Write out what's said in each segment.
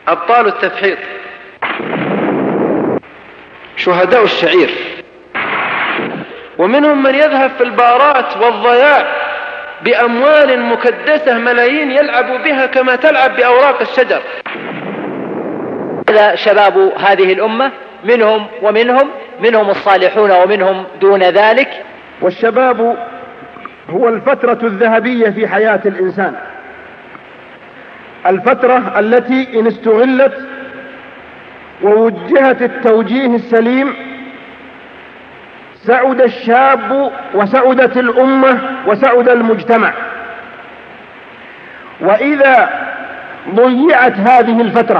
أبطال التفحيط، شهداء الشعير، ومنهم من يذهب في البارات والضياع بأموال مكدسة ملايين يلعب بها كما تلعب بأوراق الشجر. هذا شباب هذه الأمة، منهم الصالحون ومنهم دون ذلك. والشباب هو الفترة الذهبية في حياة الإنسان، الفترة التي إن استغلت ووجهت التوجيه السليم سعد الشاب وسعدت الأمة وسعد المجتمع. وإذا ضيعت هذه الفترة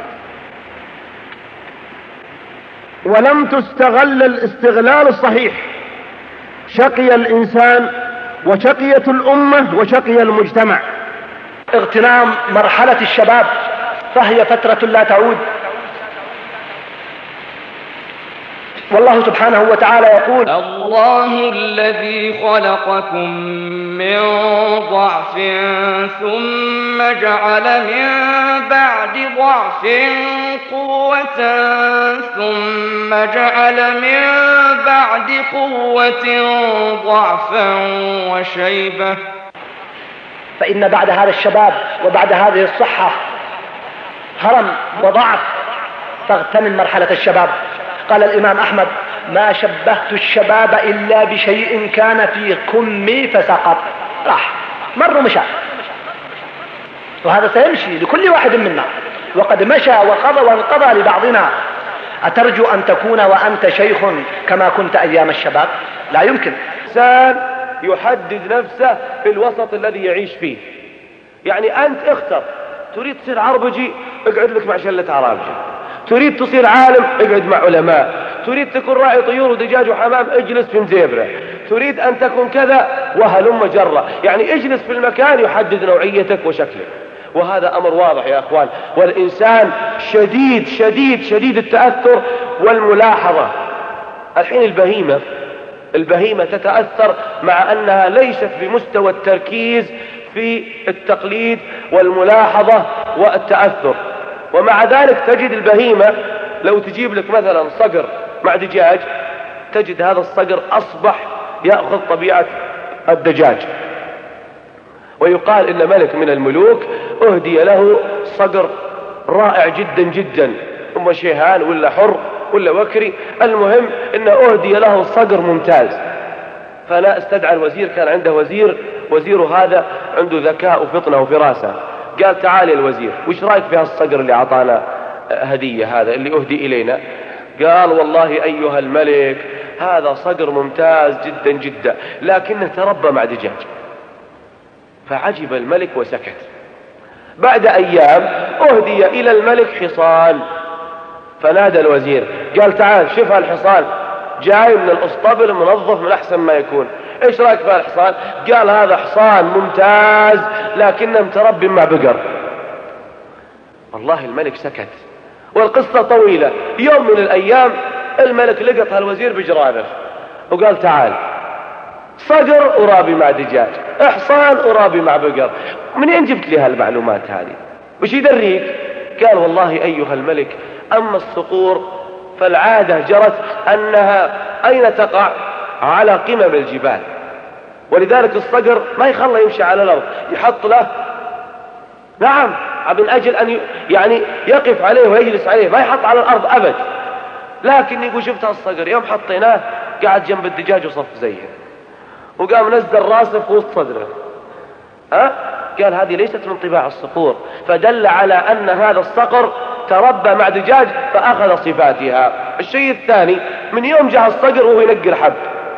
ولم تستغل الاستغلال الصحيح شقي الإنسان وشقيت الأمة وشقي المجتمع. اغتنام مرحلة الشباب فهي فترة لا تعود، والله سبحانه وتعالى يقول: الله الذي خلقكم من ضعف ثم جعل من بعد ضعف قوة ثم جعل من بعد قوة ضعفا وشيبة. فإن بعد هذا الشباب وبعد هذه الصحة هرم وضعف، فاغتنم مرحلة الشباب. قال الإمام أحمد: ما شبهت الشباب إلا بشيء كان في كمي فسقط. راح مر ومشى، وهذا سيمشي لكل واحد منا، وقد مشى وقضى وانقضى لبعضنا. أترجو أن تكون وأنت شيخ كما كنت أيام الشباب؟ لا يمكن. إنسان يحدد نفسه في الوسط الذي يعيش فيه. يعني أنت اختر، تريد تصير عربجي اقعد لك مع شلة عرابجة، تريد تصير عالم اقعد مع علماء، تريد تكون راعي طيور ودجاج وحمام اجلس في مزيبرة، تريد أن تكون كذا وهلم جرة. يعني اجلس في المكان يحدد نوعيتك وشكلك، وهذا أمر واضح يا أخوان. والإنسان شديد شديد شديد التأثر والملاحظة. الحين البهيمة تتأثر مع أنها ليست بمستوى التركيز في التقليد والملاحظة والتأثر، ومع ذلك تجد البهيمة لو تجيب لك مثلا صقر مع دجاج تجد هذا الصقر أصبح يأخذ طبيعة الدجاج. ويقال إن ملك من الملوك أهدي له صقر رائع جدا جدا، أما شيهان ولا حر ولا وكري، المهم إنه أهدي له صقر ممتاز. فلا استدعى الوزير، كان عنده وزير هذا عنده ذكاء وفطنة وفراسة، قال: تعال يا الوزير، وش رأيك في هالصقر اللي أعطانا هدية هذا اللي أهدي إلينا؟ قال: والله أيها الملك هذا صقر ممتاز جدا جدا، لكنه تربى مع دجاج. فعجب الملك وسكت. بعد أيام أهدي إلى الملك حصان، فنادى الوزير قال: تعال شوف هالحصان جاي من الأسطبل منظف من أحسن ما يكون، إيش رأيك في هالحصان؟ قال: هذا حصان ممتاز لكنه متربي مع بقر. والله الملك سكت، والقصة طويلة. يوم من الأيام الملك لقط هالوزير بجرانه وقال: تعال، صقر أرابي مع دجاج، حصان أرابي مع بقر، منين جبت لي هالمعلومات هذه؟ وش يدريك؟ قال: والله أيها الملك أما الصقور فالعادة جرت أنها أين تقع؟ على قمم الجبال، ولذلك الصقر ما يخلى يمشي على الأرض، يحط له نعم من أجل أن يعني يقف عليه ويجلس عليه، ما يحط على الأرض أبد. لكن يقول شفت هالصقر يوم حطيناه قاعد جنب الدجاج وصف زيه، وقام نزل راسه في وسط صدره. قال: هذه ليست من طباع الصقور، فدل على أن هذا الصقر تربى مع دجاج فأخذ صفاتها. الشيء الثاني، من يوم جاء الصقر وهو ينقر حب،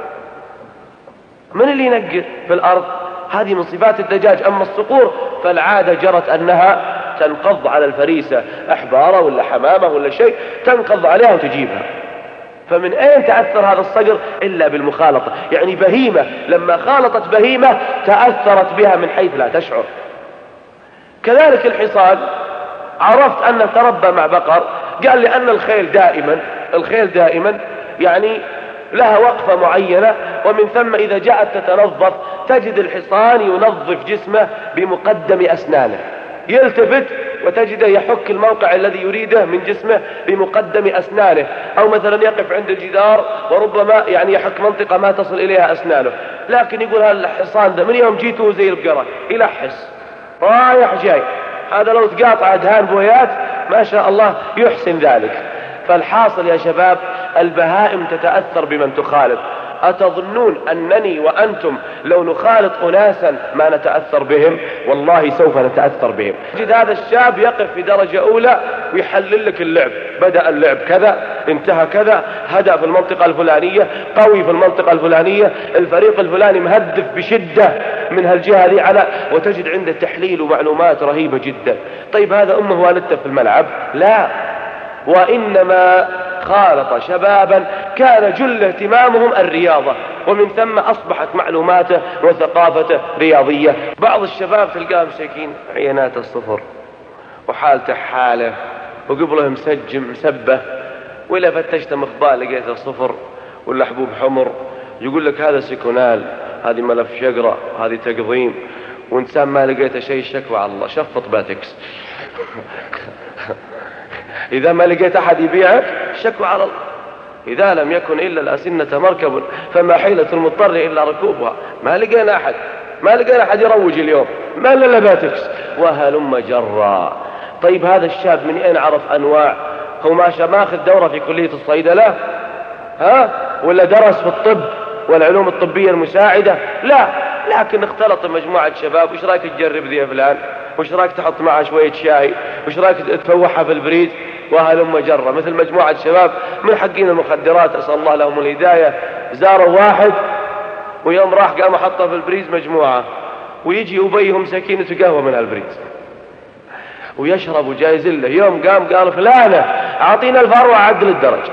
من اللي ينقر في الأرض؟ هذه من صفات الدجاج. أما الصقور فالعادة جرت أنها تنقض على الفريسة، أحبارة ولا حمامة ولا شيء، تنقض عليها وتجيبها. فمن أين تأثر هذا الصقر؟ إلا بالمخالطة. يعني بهيمة لما خالطت بهيمة تأثرت بها من حيث لا تشعر. كذلك الحصان عرفت أنه تربى مع بقر، قال: لأن الخيل دائما يعني لها وقفة معينة، ومن ثم إذا جاءت تتنظف تجد الحصان ينظف جسمه بمقدم أسنانه، يلتفت وتجده يحك الموقع الذي يريده من جسمه بمقدم أسنانه، أو مثلا يقف عند الجدار وربما يعني يحك منطقة ما تصل إليها أسنانه، لكن يقول هالحصان ده من يوم جيته زي البقرة يلحس رايح جاي، هذا لو تقاطع دهان بويات ما شاء الله يحسن ذلك. فالحاصل يا شباب البهائم تتأثر بمن تخالط. أتظنون أنني وأنتم لو نخالط أناسا ما نتأثر بهم؟ والله سوف نتأثر بهم. تجد هذا الشاب يقف في درجة أولى ويحلل لك اللعب، بدأ اللعب كذا، انتهى كذا، هدأ في المنطقة الفلانية، قوي في المنطقة الفلانية، الفريق الفلاني مهدف بشدة من هالجهة ذي على، وتجد عنده تحليل ومعلومات رهيبة جدا. طيب هذا أمه والدته في الملعب؟ لا، وإنما خالط شبابا كان جل اهتمامهم الرياضة، ومن ثم أصبحت معلوماته وثقافته رياضية. بعض الشباب تلقاه مساكين عينات الصفر وحالته حالة وقبله مسجم مسبه، وإلا فتشت مخبار لقيته صفر ولا حبوب حمر، يقول لك هذا سيكونال، هذه ملف شقرة، هذه تقضيم، وإنسان ما لقيته شيء شكوى على الله، شفط باتكس. إذا ما لقيت أحد يبيعك شكوى على الله. إذا لم يكن إلا الأسنة مركب فما حيلة المضطر إلا ركوبها. ما لقينا أحد يروج اليوم، ما إلا باتكس وهلم جرا. طيب هذا الشاب من أين عرف أنواع؟ هو ما أخذ دورة في كلية الصيدلة ولا درس في الطب والعلوم الطبية المساعدة؟ لا، لكن اختلط مجموعة شباب. وش رايك تجرب ذي يا فلان؟ وش رايك تحط معها شوية شاي؟ وش رايك تفوحها في البريد؟ وهلم جرة. مثل مجموعة شباب من حقين المخدرات، أسأل الله لهم الهداية، زاروا واحد ويوم راح قام حطها في البريز مجموعة، ويجي أبيهم سكينة قهوة من البريز ويشرب وجايز له. يوم قام قال فلانة أعطينا الفروة عدل الدرجة.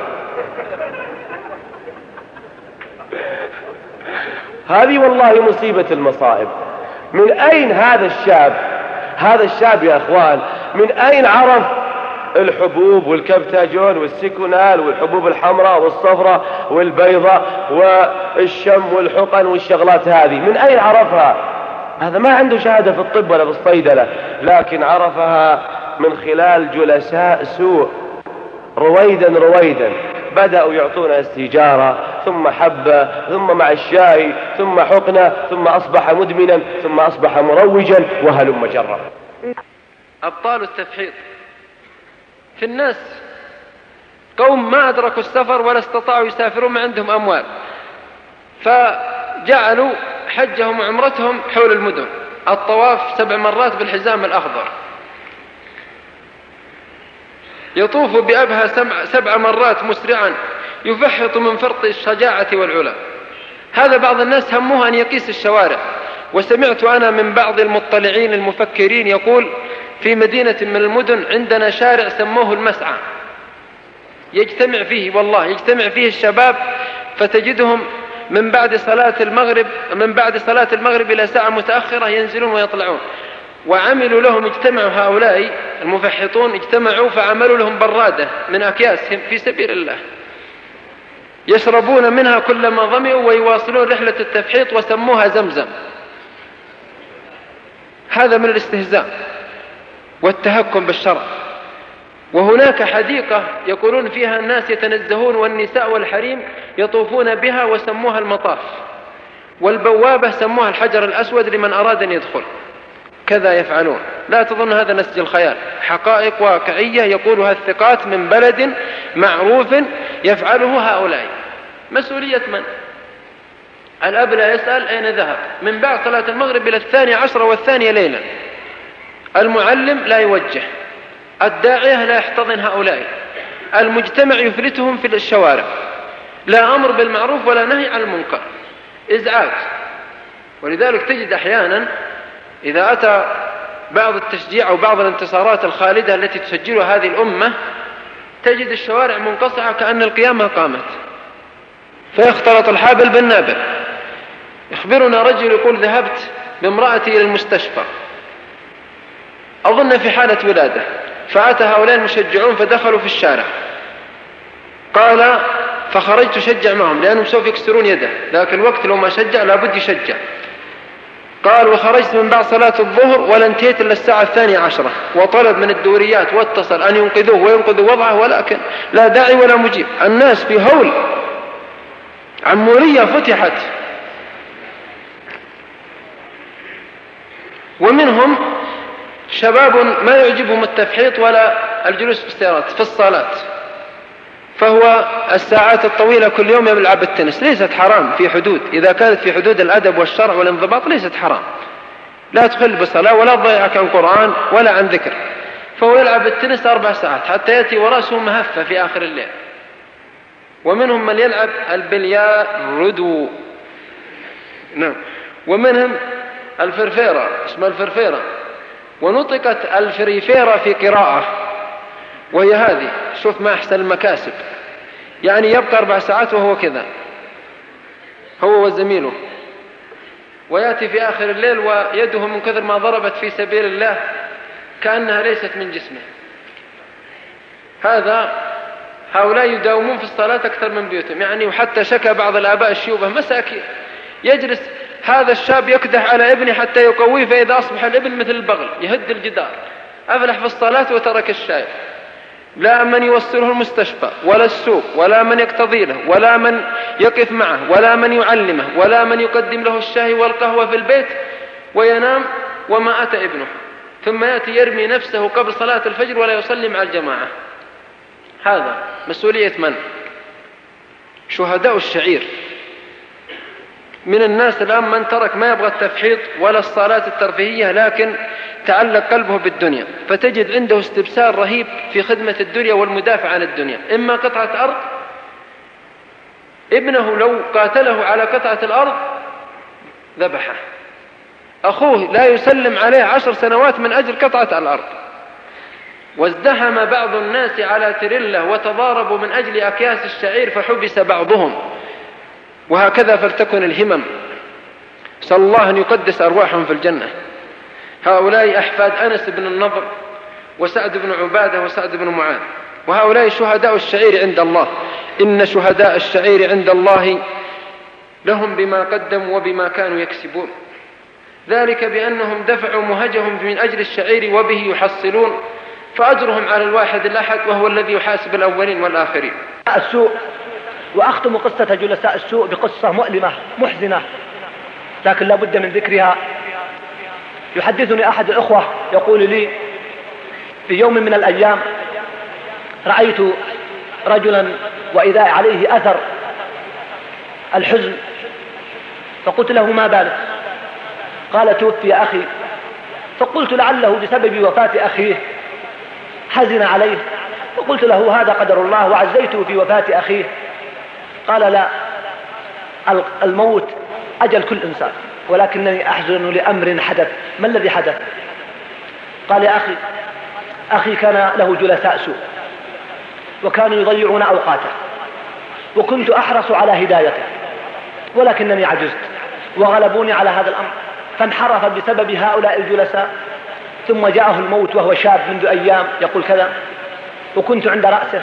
هذه والله مصيبة المصائب. من أين هذا الشاب يا أخوان؟ من أين عرف الحبوب والكبتاجون والسيكونال والحبوب الحمراء والصفراء والبيضاء والشم والحقن والشغلات هذه؟ من أين عرفها؟ هذا ما عنده شهادة في الطب ولا في الصيدلة، لكن عرفها من خلال جلساء سوء. رويدا بدأوا يعطونا السيجارة، ثم حبة، ثم مع الشاي، ثم حقنة، ثم أصبح مدمنا، ثم أصبح مروجا، وهلم جرا. أبطال التفحيط في الناس قوم ما أدركوا السفر ولا استطاعوا يسافرون، ما عندهم أموال، فجعلوا حجهم وعمرتهم حول المدن، الطواف 7 مرات بالحزام الأخضر، يطوف بأبها 7 مرات مسرعا، يفحط من فرط الشجاعة والعلا. هذا بعض الناس همه أن يقيس الشوارع. وسمعت أنا من بعض المطلعين المفكرين يقول في مدينة من المدن عندنا شارع سموه المسعى، يجتمع فيه الشباب، فتجدهم من بعد صلاة المغرب إلى ساعة متأخرة ينزلون ويطلعون. وعملوا لهم، اجتمعوا هؤلاء المفحطون، اجتمعوا فعملوا لهم برادة من أكياس في سبيل الله، يشربون منها كلما ظمئوا ويواصلون رحلة التفحيط، وسموها زمزم. هذا من الاستهزاء والتهكم بالشرع. وهناك حديقة يقولون فيها الناس يتنزهون، والنساء والحريم يطوفون بها، وسموها المطاف، والبوابة سموها الحجر الأسود لمن أراد أن يدخل. كذا يفعلون. لا تظن هذا نسج الخيال، حقائق واقعية يقولها الثقات من بلد معروف يفعله هؤلاء. مسؤولية من؟ الأب لا يسأل أين ذهب من بعد صلاة المغرب إلى 12 والثانية ليلا. المعلم لا يوجه، الداعية لا يحتضن هؤلاء، المجتمع يفلتهم في الشوارع، لا أمر بالمعروف ولا نهي عن المنكر، إزعاج. ولذلك تجد أحيانا إذا أتى بعض التشجيع أو بعض الانتصارات الخالدة التي تسجلها هذه الأمة، تجد الشوارع منقطعة كأن القيامة قامت، فيختلط الحابل بالنابل. يخبرنا رجل يقول ذهبت بامرأتي إلى المستشفى، أظن في حالة ولادة، فأتى هؤلاء المشجعون فدخلوا في الشارع، قال فخرجت شجع معهم لأنهم سوف يكسرون يده، لكن الوقت لو ما شجع لابد يشجع. قال وخرجت من بعد صلاة الظهر ولا انتهيت إلا الساعة 12 وطلب من الدوريات واتصل أن ينقذوه وينقذوا وضعه، ولكن لا داعي ولا مجيب. الناس في هول، عمورية فتحت، ومنهم شباب ما يعجبهم التفحيط ولا الجلوس في السيارات في الصالات، فهو الساعات الطويلة كل يوم يلعب التنس. ليست حرام في حدود، إذا كانت في حدود الأدب والشرع والانضباط ليست حرام، لا تخل بالصلاة ولا تضيعك عن قرآن ولا عن ذكر. فهو يلعب التنس 4 ساعات حتى يأتي ورأسه مهفة في آخر الليل. ومنهم من يلعب البلياردو، نعم، ومنهم الفرفيرة، اسمها الفرفيرة، ونطقت الفريفيرة في قراءة، وهي هذه. شوف ما أحسن المكاسب، يعني يبقى 4 ساعات وهو كذا، هو وزميله، ويأتي في آخر الليل ويده من كثر ما ضربت في سبيل الله كأنها ليست من جسمه. هؤلاء يداومون في الصلاة أكثر من بيوتهم، يعني وحتى شكى بعض الآباء الشيوبة مساكين، يجلس هذا الشاب يكدح على ابنه حتى يقويه، فإذا أصبح الابن مثل البغل يهد الجدار، أفلح في الصلاة وترك الشاي. لا من يوصله المستشفى ولا السوق ولا من يقتضي له ولا من يقف معه ولا من يعلمه ولا من يقدم له الشاي والقهوة في البيت، وينام وما أتى ابنه، ثم يأتي يرمي نفسه قبل صلاة الفجر ولا يصلي مع الجماعة. هذا مسؤولية من؟ شهداء الشعير. من الناس الآن من ترك ما يبغى التفحيط ولا الصلاة الترفيهية، لكن تعلق قلبه بالدنيا، فتجد عنده استبسال رهيب في خدمة الدنيا والمدافع عن الدنيا. إما قطعة أرض، ابنه لو قاتله على قطعة الأرض ذبحه، أخوه لا يسلم عليه 10 سنوات من أجل قطعة الأرض. وازدحم بعض الناس على تريلا وتضاربوا من أجل أكياس الشعير فحبس بعضهم. وهكذا فلتكن الهمم، صلى الله أن يقدس أرواحهم في الجنة. هؤلاء أحفاد أنس بن النضر وسعد بن عبادة وسعد بن معاذ، وهؤلاء شهداء الشعير عند الله. إن شهداء الشعير عند الله لهم بما قدموا وبما كانوا يكسبون، ذلك بأنهم دفعوا مهجهم من أجل الشعير وبه يحصلون، فأجرهم على الواحد الأحد وهو الذي يحاسب الأولين والآخرين. السوء. وأختم قصة جلساء السوء بقصة مؤلمة محزنة، لكن لا بد من ذكرها. يحدثني أحد الأخوة يقول لي في يوم من الأيام رأيت رجلا وإذا عليه أثر الحزن، فقلت له ما بالك؟ قال توفي أخي. فقلت لعله بسبب وفاة أخيه حزن عليه، فقلت له هذا قدر الله وعزيته في وفاة أخيه. قال لا، الموت أجل كل إنسان، ولكنني أحزن لأمر حدث. ما الذي حدث؟ قال يا أخي كان له جلساء سوء وكانوا يضيعون أوقاته، وكنت أحرص على هدايته، ولكنني عجزت وغلبوني على هذا الأمر، فانحرف بسبب هؤلاء الجلساء. ثم جاءه الموت وهو شاب منذ أيام يقول كذا، وكنت عند رأسه،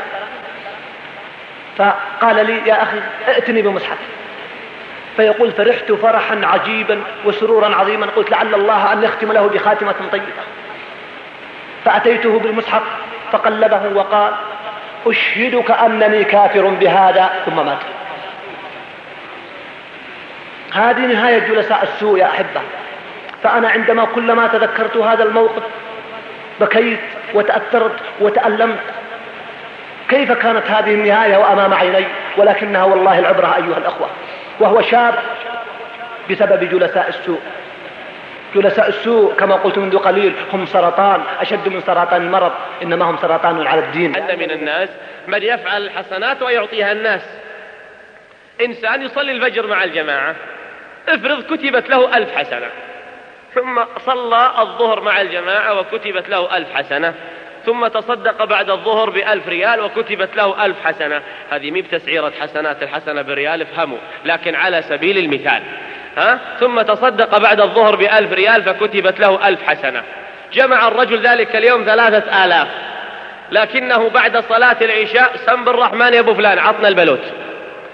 فقال لي يا أخي ائتني بمصحف، فيقول فرحت فرحا عجيبا وسرورا عظيما، قلت لعل الله أن يختم له بخاتمة طيبة. فأتيته بالمصحف فقلبه وقال أشهدك أنني كافر بهذا، ثم مات. هذه نهاية جلساء السوء يا أحبة. فأنا عندما كلما تذكرت هذا الموقف بكيت وتأثرت وتألمت. كيف كانت هذه النهاية وأمام عيني؟ ولكنها والله العبرة أيها الأخوة، وهو شاب بسبب جلساء السوء. جلساء السوء كما قلت منذ قليل هم سرطان أشد من سرطان المرض، إنما هم سرطان على الدين. أن من الناس من يفعل الحسنات ويعطيها الناس. إنسان يصلي الفجر مع الجماعة، افرض كتبت له 1000 حسنة، ثم صلى الظهر مع الجماعة وكتبت له 1000 حسنة، ثم تصدق بعد الظهر ب1000 ريال وكتبت له 1000 حسنة. هذه مي بتسعيرة حسنات، الحسنة بريال افهموا، لكن على سبيل المثال. ثم تصدق بعد الظهر ب1000 ريال فكتبت له 1000 حسنة. جمع الرجل ذلك اليوم 3000، لكنه بعد صلاة العشاء سم بالرحمن يا ابو فلان عطنا البلوت،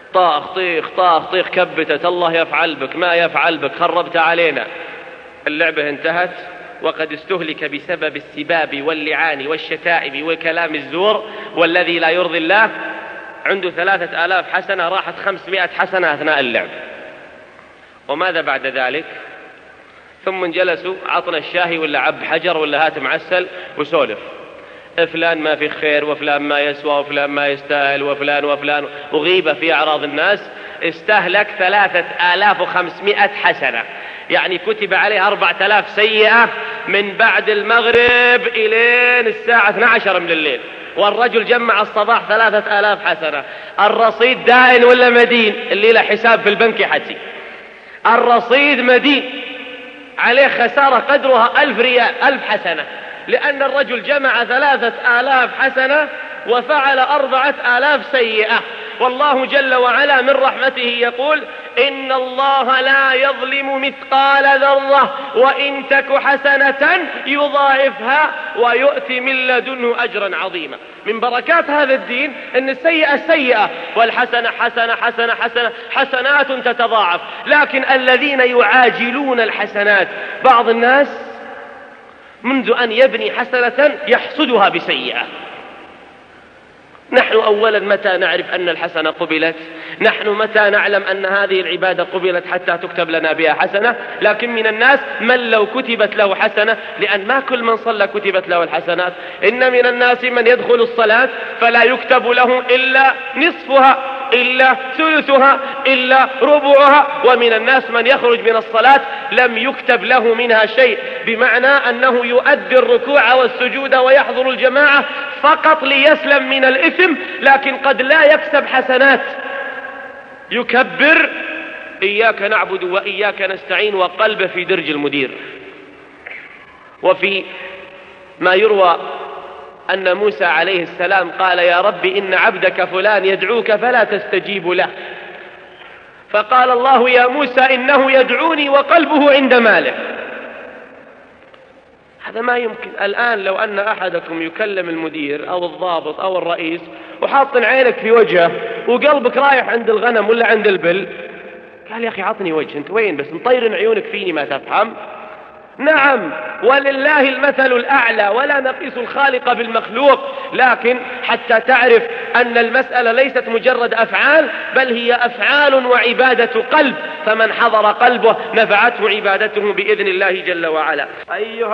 طاخ طيخ طاخ طيخ كبتت، الله يفعل بك ما يفعل بك، خربت علينا. اللعبة انتهت وقد استهلك بسبب السباب واللعان والشتائم والكلام الزور والذي لا يرضي الله. عنده 3000 حسنة، راحت 500 حسنة أثناء اللعب. وماذا بعد ذلك؟ ثم جلسوا عطنا الشاهي ولا عب حجر ولا هات معسل وسولف، فلان ما في خير وفلان ما يسوى وفلان ما يستاهل وفلان، وغيبة في أعراض الناس. استهلك 3500 حسنة، يعني كتب عليه 4000 سيئة من بعد المغرب إلى الساعة 12 من الليل. والرجل جمع الصباح 3000 حسنة. الرصيد دائن ولا مدين؟ اللي له حساب في البنك حتي. الرصيد مدين، عليه خسارة قدرها 1000 ريال 1000 حسنة، لأن الرجل جمع 3000 حسنة وفعل 4000 سيئة. والله جل وعلا من رحمته يقول: إن الله لا يظلم مثقال ذرة وإن تك حسنة يضاعفها ويؤتي من لدنه أجرا عظيما. من بركات هذا الدين أن السيئة سيئة والحسنة حسنة حسنة حسنة حسنات تتضاعف. لكن الذين يعاجلون الحسنات، بعض الناس منذ أن يبني حسنة يحصدها بسيئة. نحن أولا متى نعرف أن الحسنة قبلت؟ نحن متى نعلم أن هذه العبادة قبلت حتى تكتب لنا بها حسنة؟ لكن من الناس من لو كتبت له حسنة، لأن ما كل من صلى كتبت له الحسنات. إن من الناس من يدخل الصلاة فلا يكتب له إلا نصفها إلا ثلثها إلا ربعها، ومن الناس من يخرج من الصلاة لم يكتب له منها شيء، بمعنى أنه يؤدي الركوع والسجود ويحضر الجماعة فقط ليسلم من الإثم، لكن قد لا يكسب حسنات. يكبر إياك نعبد وإياك نستعين وقلبه في درج المدير. وفي ما يروى أن موسى عليه السلام قال: يا رب إن عبدك فلان يدعوك فلا تستجيب له. فقال الله: يا موسى إنه يدعوني وقلبه عند ماله. هذا ما يمكن. الآن لو أن أحدكم يكلم المدير أو الضابط أو الرئيس وحاط عينك في وجهه وقلبك رايح عند الغنم ولا عند البل، قال: يا أخي عطني وجه، أنت وين بس مطير عيونك فيني ما تفهم؟ نعم، ولله المثل الأعلى، ولا نقيس الخالق بالمخلوق، لكن حتى تعرف أن المسألة ليست مجرد أفعال، بل هي أفعال وعبادة قلب. فمن حضر قلبه نفعته عبادته بإذن الله جل وعلا. أيها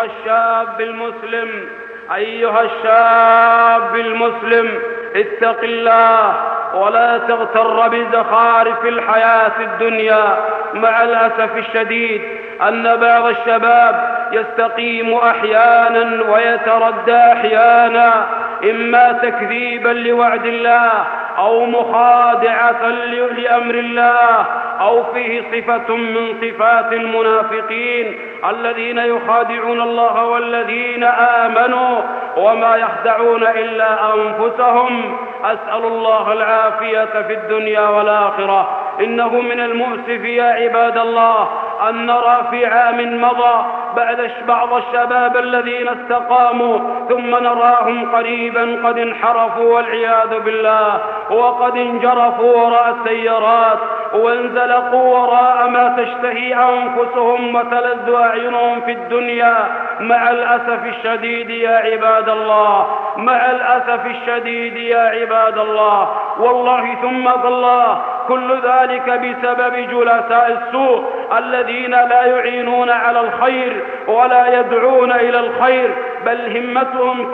الشاب المسلم اتق الله ولا تغتر بزخارف الحياة الدنيا. مع الأسف الشديد أن بعض الشباب يستقيم أحيانا ويتردى أحيانا، إما تكذيبا لوعد الله أو مخادعة لأمر الله، أو فيه صفة من صفات المنافقين الذين يخادعون الله والذين آمنوا وما يخدعون إلا أنفسهم. أسأل الله العافية في الدنيا والآخرة. إنه من المؤسف يا عباد الله أن نرى في عام مضى بعض الشباب الذين استقاموا ثم نراهم قريبا قد انحرفوا والعياذ بالله، وقد انجرفوا وراء السيارات وانزلقوا وراء ما تشتهي أنفسهم وتلذ أعينهم في الدنيا. مع الأسف الشديد يا عباد الله، مع الأسف الشديد يا عباد الله، والله ثم الله كل ذلك بسبب جلساء السوء الذين لا يعينون على الخير ولا يدعون إلى الخير، بل همتهم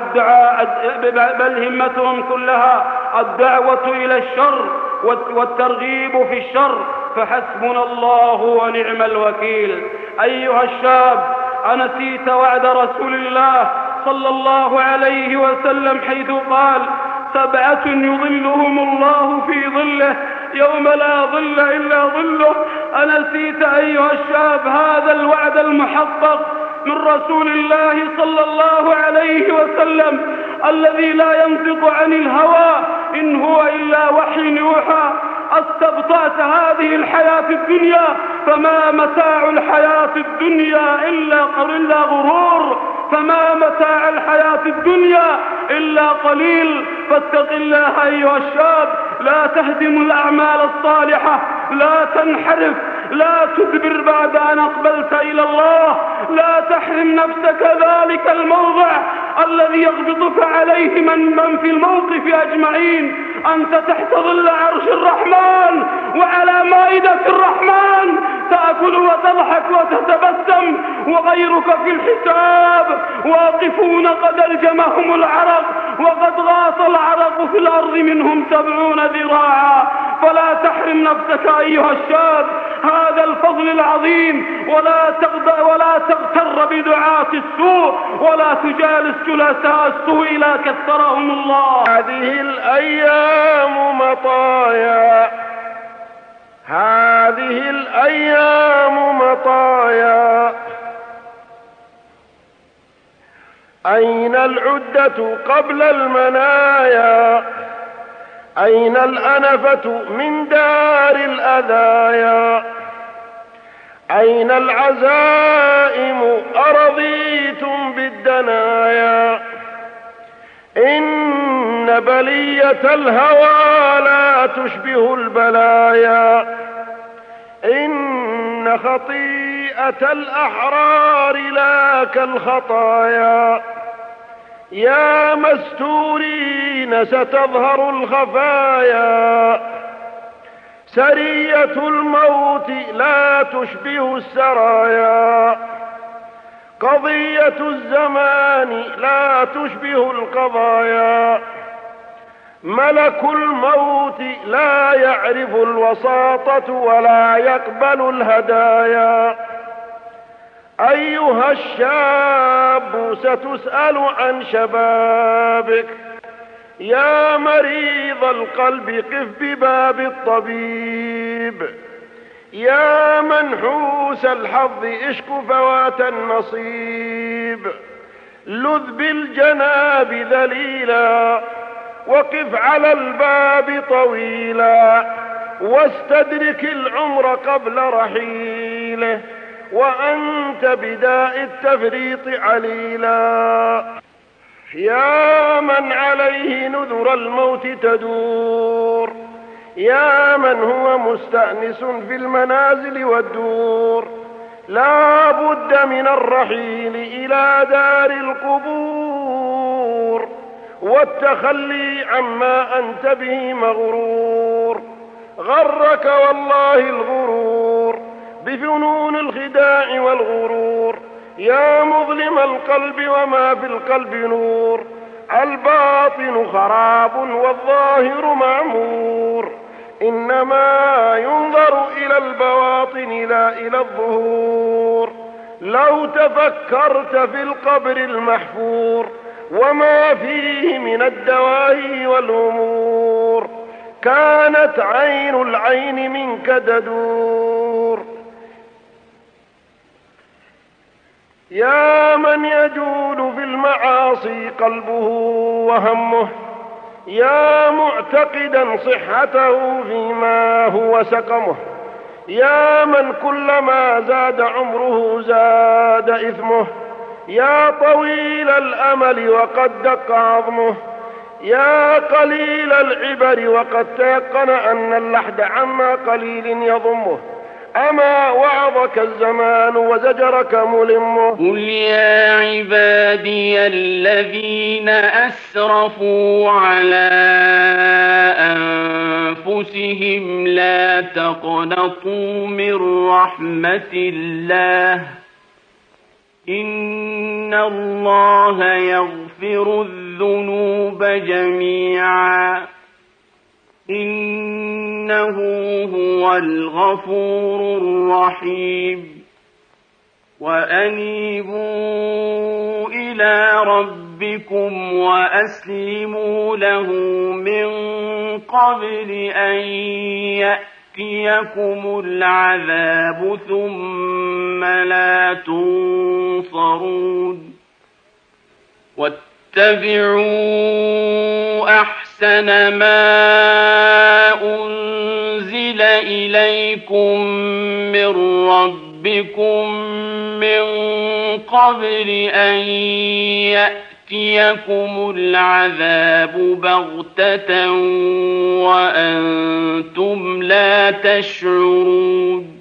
كلها الدعوة إلى الشر والترغيب في الشر. فحسبنا الله ونعم الوكيل. أيها الشاب، أنسيت وعد رسول الله صلى الله عليه وسلم حيث قال: 7 يظلهم الله في ظله يوم لا ظل إلا ظله. أنسيت أيها الشاب هذا الوعد المحقق من رسول الله صلى الله عليه وسلم الذي لا ينطق عن الهوى إن هو إلا وحي يوحى؟ استبطأت هذه الحياة الدنيا، فما متاع الحياة الدنيا إلا غرور، فما متاع الحياة الدنيا إلا قليل. فاتق الله أيها الشاب، لا تهدم الأعمال الصالحة، لا تنحرف، لا تدبر بعد أن أقبلت إلى الله، لا تحرم نفسك ذلك الموضع الذي يغبطك عليه من في الموقف أجمعين. أنت تحت ظل عرش الرحمن وعلى مائدة الرحمن، تأكل وتضحك وتتبسم، وغيرك في الحساب واقفون قد ألجمهم العرق، وقد غاص العرق في الأرض منهم 70 ذراعا. فلا تحرم نفسك أيها الشاب هذا الفضل العظيم، ولا تغتر بدعاة السوء، ولا تجالس جلساء السوء لا كثرهم الله. هذه الأيام مطايا، هذه الأيام مطايا، أين العدة قبل المنايا؟ أين الأنفة من دار الأذايا؟ أين العزائم أرضيتم بالدنايا؟ إن بلية الهوى لا تشبه البلايا، إن خطيئة الأحرار لا كالخطايا. يا مستورين ستظهر الخفايا، سرية الموت لا تشبه السرايا، قضية الزمان لا تشبه القضايا، ملك الموت لا يعرف الوساطة ولا يقبل الهدايا. أيها الشاب ستسأل عن شبابك، يا مريض القلب قف بباب الطبيب، يا منحوس الحظ اشك فوات النصيب. لذ بالجناب ذليلا وقف على الباب طويلا، واستدرك العمر قبل رحيله، وأنت بداء التفريط عليلا. يا من عليه نذر الموت تدور، يا من هو مستأنس في المنازل والدور، لا بد من الرحيل إلى دار القبور، والتخلي عما أنت به مغرور. غرك والله الغرور بفنون الخداع والغرور، يا مظلم القلب وما في القلب نور، الباطن خراب والظاهر معمور، إنما ينظر إلى البواطن لا إلى الظهور. لو تفكرت في القبر المحفور وما فيه من الدواهي والأمور، كانت عين العين منك تدور. يا من يجول في المعاصي قلبه وهمه، يا معتقدا صحته فيما هو سقمه، يا من كلما زاد عمره زاد إثمه، يا طويل الأمل وقد دق عظمه، يا قليل العبر وقد تيقن أن اللحد عما قليل يضمه، أما وعظك الزمان وزجرك ملمه. قل يا عبادي الذين أسرفوا على أنفسهم لا تقنطوا من رحمة الله، إن الله يغفر الذنوب جميعا، إنه هو الغفور الرحيم. وأنيبوا إلى ربكم وأسلموا له من قبل أن يأتيكم العذاب ثم لا تنصرون. واتبعوا أحسن ما أنزل إليكم من ربكم من قبل أن يأتيكم العذاب بغتة وأنتم لا تشعرون.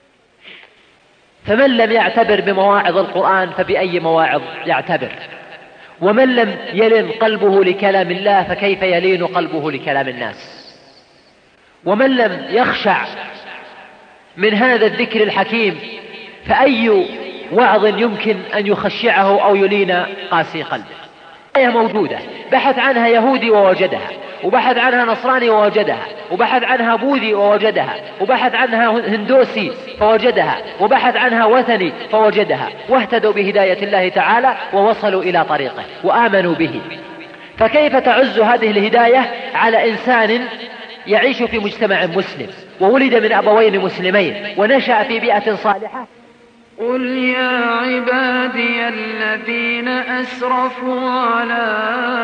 فمن لم يعتبر بمواعظ القرآن فبأي مواعظ يعتبر؟ ومن لم يلن قلبه لكلام الله فكيف يلين قلبه لكلام الناس؟ ومن لم يخشع من هذا الذكر الحكيم فأي وعظ يمكن أن يخشعه أو يلين قاسي قلبه؟ آية موجودة بحث عنها يهودي ووجدها، وبحث عنها نصراني ووجدها، وبحث عنها بوذي ووجدها، وبحث عنها هندوسي فوجدها، وبحث عنها وثني فوجدها، واهتدوا بهداية الله تعالى ووصلوا إلى طريقه وآمنوا به. فكيف تعز هذه الهداية على إنسان يعيش في مجتمع مسلم وولد من أبوين مسلمين ونشأ في بيئة صالحة؟ قل يا عبادي الذين أسرفوا على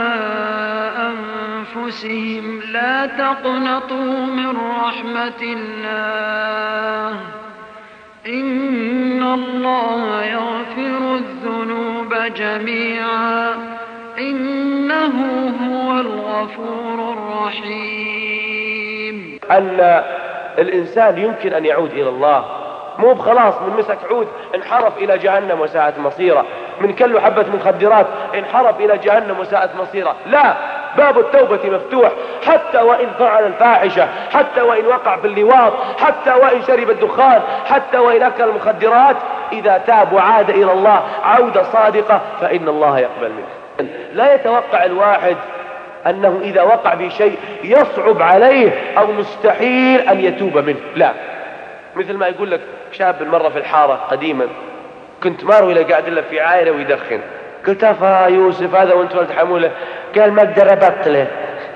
أنفسهم لا تقنطوا من رحمة الله إن الله يغفر الذنوب جميعا إنه هو الغفور الرحيم. أن الإنسان يمكن أن يعود إلى الله، مو بخلاص من مسك عود انحرف إلى جهنم وساءت مصيره، من كل حبة مخدرات انحرف إلى جهنم وساءت مصيره. لا، باب التوبة مفتوح، حتى وإن فعل الفاحشة، حتى وإن وقع في اللواط، حتى وإن شرب الدخان، حتى وإن أكل المخدرات، إذا تاب وعاد إلى الله عودة صادقة فإن الله يقبل منه. لا يتوقع الواحد أنه إذا وقع في شيء يصعب عليه أو مستحيل أن يتوب منه، لا. مثل ما يقول لك شاب مرة في الحارة قديما، كنت مارو إلى قاعد له في عائلة ويدخن، قلت أفا يوسف هذا وانت ولد حموله، قال ما اقدر ابطله.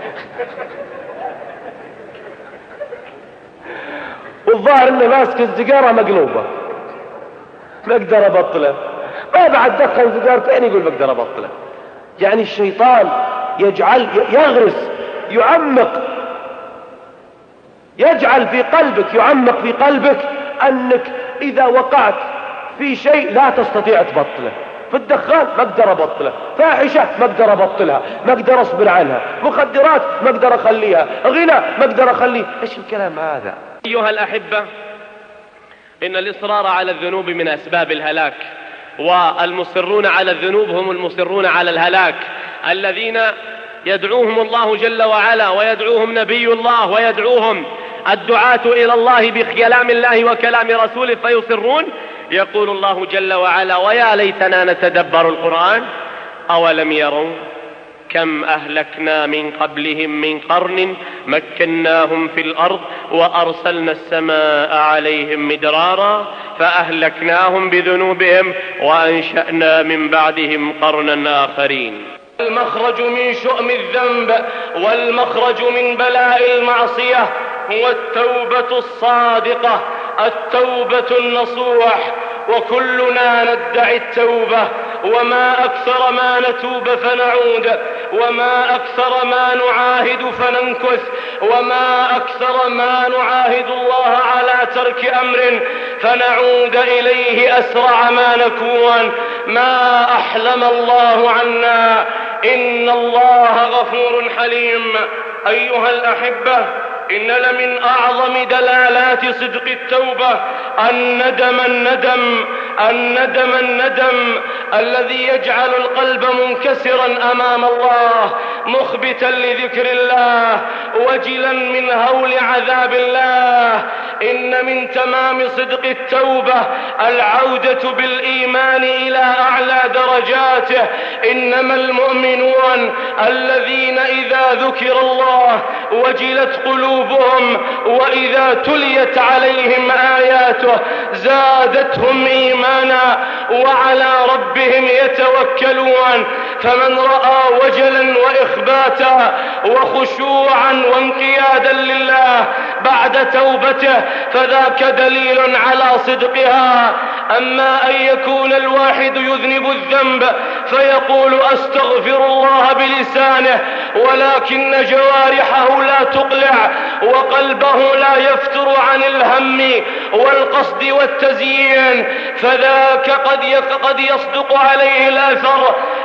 والظاهر انه ماسك السيجارة مقلوبة، ما اقدر ابطله. ما بعد دخل سيجارتين يقول ما اقدر ابطله. يعني الشيطان يغرس يجعل في قلبك، يعمق في قلبك أنك إذا وقعت في شيء لا تستطيع تبطله. في الدخان ما اقدر ابطله، فاحشة ما اقدر ابطلها، ما اقدر اصبر عنها، مخدرات ما اقدر اخليها، غنى ما اقدر اخليه. ايش الكلام هذا؟ ايها الاحبة، ان الاصرار على الذنوب من اسباب الهلاك، والمصرون على الذنوب هم المصرون على الهلاك، الذين يدعوهم الله جل وعلا ويدعوهم نبي الله ويدعوهم الدعاة إلى الله بكلام الله وكلام رسوله فيصرون. يقول الله جل وعلا: ويا ليتنا نتدبر القرآن أولم يروا كم أهلكنا من قبلهم من قرن مكناهم في الأرض وأرسلنا السماء عليهم مدرارا فأهلكناهم بذنوبهم وأنشأنا من بعدهم قرنا آخرين. المخرج من شؤم الذنب والمخرج من بلاء المعصية هو التوبة الصادقة، التوبة النصوح. وكلنا ندعي التوبة، وما أكثر ما نتوب فنعود، وما أكثر ما نعاهد فننكث، وما أكثر ما نعاهد الله على ترك أمر فنعود إليه أسرع ما نكون. ما أحلم الله عنا، إن الله غفور حليم. أيها الأحبة، إن لمن أعظم دلالات صدق التوبة الندم الذي يجعل القلب منكسرا أمام الله، مخبتا لذكر الله، وجلا من هول عذاب الله. إن من تمام صدق التوبة العودة بالإيمان إلى أعلى درجاته. إنما المؤمنون الذين إذا ذكر الله وجلت قلوبهم، وإذا تليت عليهم آياته زادتهم إيمانا وعلى ربهم يتوكلون. فمن رأى وجلا وإخباتا وخشوعا وانقيادا لله بعد توبته فذاك دليل على صدقها. أما أن يكون الواحد يذنب الذنب فيقول أستغفر الله بلسانه، ولكن جوارحه لا تقلع وقلبه لا يفتر عن الهم والقصد والتزيين، فذاك قد يصدق عليه الأثر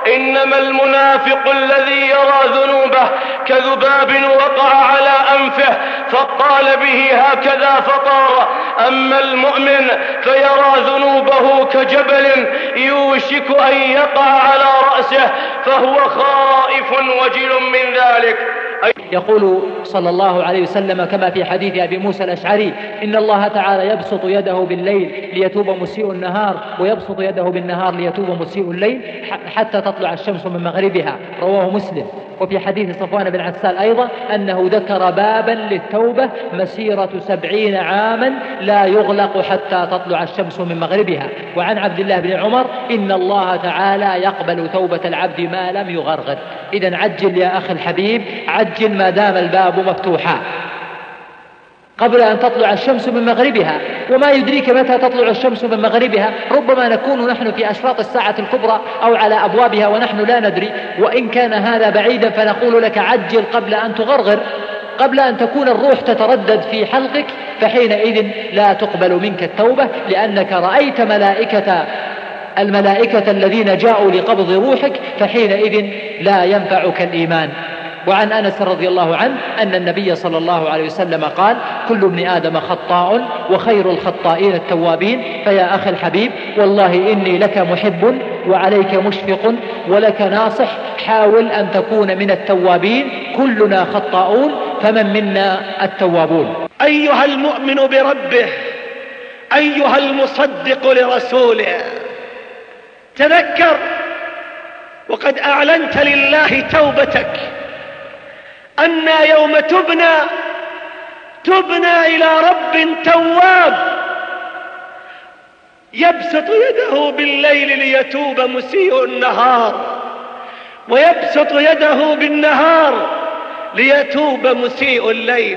إنما المنافق الذي يرى ذنوبه كذباب وقع على أنفه فقال به هكذا فطار، أما المؤمن فيرى ذنوبه كجبل يوشك أن يقع على رأسه فهو خائف وجل من ذلك. يقول صلى الله عليه وسلم كما في حديث أبي موسى الأشعري: إن الله تعالى يبسط يده بالليل ليتوب مسيء النهار، ويبسط يده بالنهار ليتوب مسيء الليل حتى تطلع الشمس من مغربها، رواه مسلم. وفي حديث صفوان بن عسال أيضا أنه ذكر بابا للتوبة مسيرة 70 عاما لا يغلق حتى تطلع الشمس من مغربها. وعن عبد الله بن عمر: إن الله تعالى يقبل توبة العبد ما لم يغرغر. إذن عجل يا أخي الحبيب، عجل ما دام الباب مفتوحا قبل أن تطلع الشمس من مغربها. وما يدريك متى تطلع الشمس من مغربها؟ ربما نكون نحن في أشراط الساعة الكبرى أو على أبوابها ونحن لا ندري. وإن كان هذا بعيدا فنقول لك عجل قبل أن تغرغر، قبل أن تكون الروح تتردد في حلقك، فحينئذ لا تقبل منك التوبة، لأنك رأيت الملائكة الذين جاءوا لقبض روحك، فحينئذ لا ينفعك الإيمان. وعن أنس رضي الله عنه أن النبي صلى الله عليه وسلم قال: كل ابن آدم خطاء وخير الخطائين التوابين. فيا أخي الحبيب، والله إني لك محب وعليك مشفق ولك ناصح، حاول أن تكون من التوابين. كلنا خطاؤون، فمن منا التوابون؟ أيها المؤمن بربه، أيها المصدق لرسوله، تذكر وقد أعلنت لله توبتك أن يوم تبنى إلى رب تواب يبسط يده بالليل ليتوب مسيء النهار، ويبسط يده بالنهار ليتوب مسيء الليل.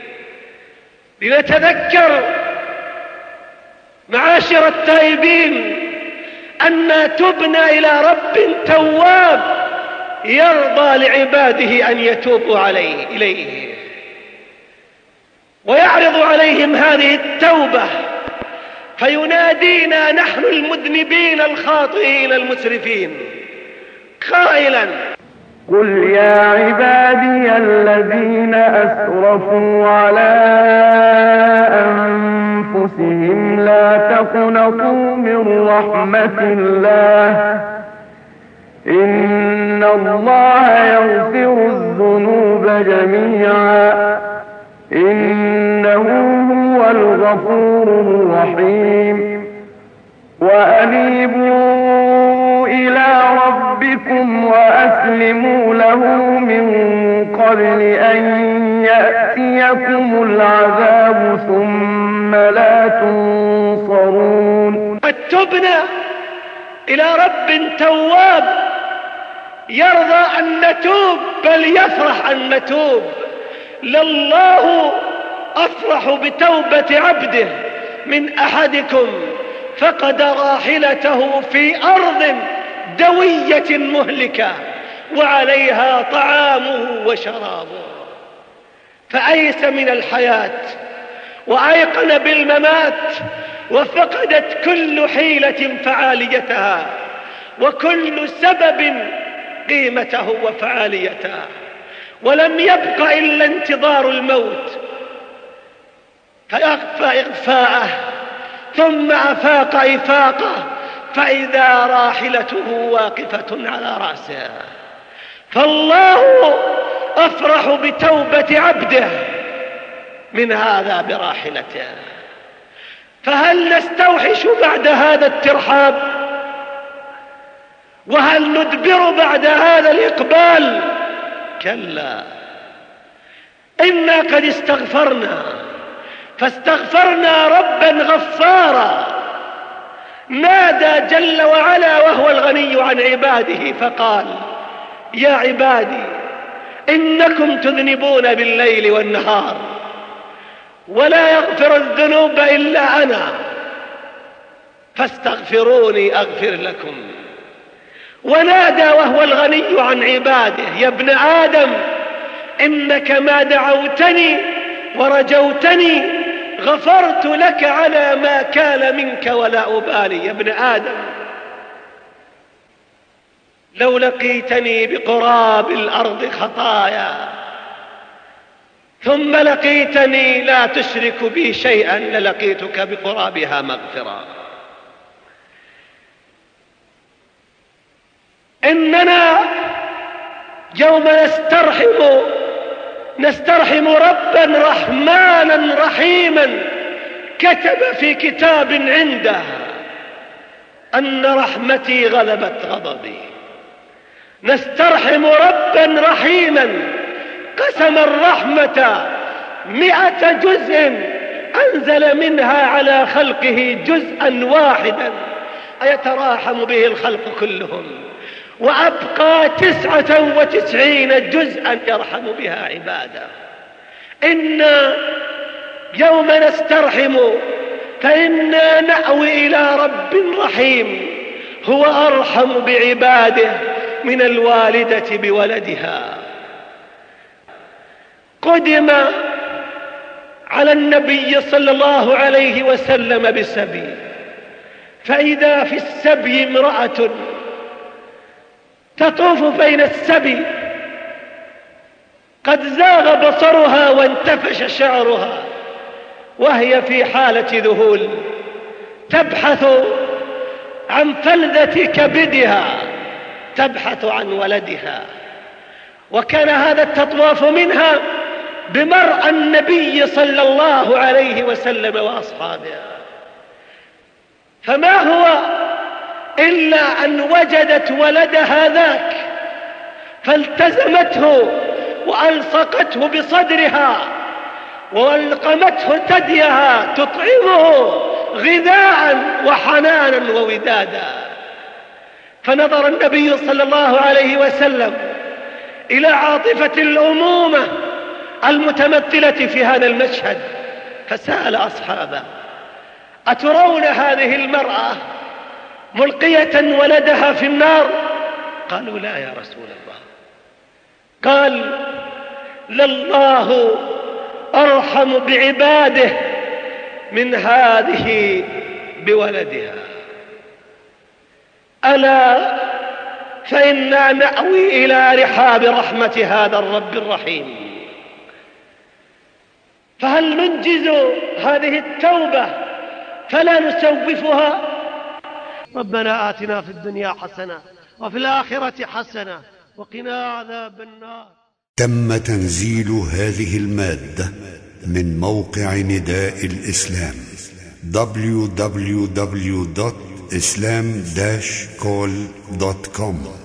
لنتذكر معاشر التائبين أن تبنى إلى رب تواب يرضى لعباده أن يتوبوا إليه، ويعرض عليهم هذه التوبة، فينادينا نحن المذنبين الخاطئين المسرفين قائلا: قل يا عبادي الذين أسرفوا على أنفسهم لا تقنطوا من رحمة الله، إن الله يغفر الذنوب جميعا، إنه هو الغفور الرحيم. وأنيبوا إلى ربكم وأسلموا له من قبل أن يأتيكم العذاب ثم لا تنصرون. قد تبنى إلى رب تواب يرضى أن نتوب، بل يفرح أن نتوب. لله أفرح بتوبة عبده من أحدكم فقد راحلته في أرض دوية مهلكة وعليها طعامه وشرابه، فأيس من الحياة وأيقن بالممات، وفقدت كل حيلة فعاليتها وكل سبب قيمته وفعاليته، ولم يبق إلا انتظار الموت فيغفى إغفاءه ثم أفاق إفاقه فإذا راحلته واقفة على رأسه. فالله أفرح بتوبة عبده من هذا براحلته. فهل نستوحش بعد هذا الترحاب؟ وهل ندبر بعد هذا الإقبال؟ كلا، إنا قد استغفرنا، فاستغفرنا ربا غفارا نادى جل وعلا وهو الغني عن عباده فقال: يا عبادي إنكم تذنبون بالليل والنهار ولا يغفر الذنوب إلا أنا فاستغفروني أغفر لكم. ونادى وهو الغني عن عباده: يا ابن آدم إنك ما دعوتني ورجوتني غفرت لك على ما كان منك ولا أبالي. يا ابن آدم لو لقيتني بقراب الأرض خطايا ثم لقيتني لا تشرك بي شيئا للقيتك بقرابها مغفرة. إننا يوم نسترحم ربا رحمانا رحيما كتب في كتاب عنده أن رحمتي غلبت غضبي. نسترحم ربا رحيما قسم الرحمة 100 جزء أنزل منها على خلقه جزءا واحدا أيتراحم به الخلق كلهم، وأبقى 99 جزءا يرحم بها عباده. إنا يوم نسترحم فإنا نأوي إلى رب رحيم هو أرحم بعباده من الوالدة بولدها. قدم على النبي صلى الله عليه وسلم بالسبي، فإذا في السبي امرأة تطوف بين السبي قد زاغ بصرها وانتفش شعرها وهي في حالة ذهول تبحث عن فلذة كبدها، تبحث عن ولدها. وكان هذا التطواف منها بمرأى النبي صلى الله عليه وسلم وأصحابه، فما هو إلا أن وجدت ولدها ذاك فالتزمته وألصقته بصدرها وألقمته ثديها تطعمه غذاء وحنانا وودادا. فنظر النبي صلى الله عليه وسلم إلى عاطفة الأمومة المتمثلة في هذا المشهد فسأل أصحابه: أترون هذه المرأة ملقية ولدها في النار؟ قالوا: لا يا رسول الله. قال: لله أرحم بعباده من هذه بولدها. ألا فإنا نأوي إلى رحاب رحمة هذا الرب الرحيم. فهل ننجز هذه التوبة فلا نسوفها؟ ربنا آتنا في الدنيا حسنة وفي الآخرة حسنة وقنا عذاب النار. تم تنزيل هذه المادة من موقع نداء الإسلام www.islam-call.com